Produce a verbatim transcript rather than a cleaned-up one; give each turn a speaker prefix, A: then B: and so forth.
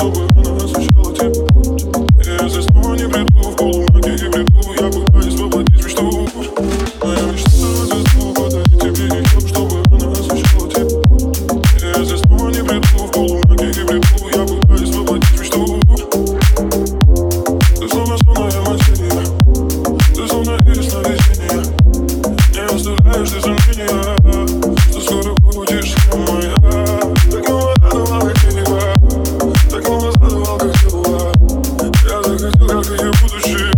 A: чтобы она освещала тебе путь. И если снова не приду в полумраке и бреду, я пытаюсь воплотить мечту. Моя мечта на звезду подарить тебе ее, чтобы она освещала тебе путь. И если снова не приду в полумраке и бреду, я пытаюсь воплотить мечту. Ты словно сонная материя, ты словно из сновидения. Не оставляешь ты сомнения, что скоро будешь моя. Так много задавал, как я не так много задавал, как я была. Я захотел, как и будущее.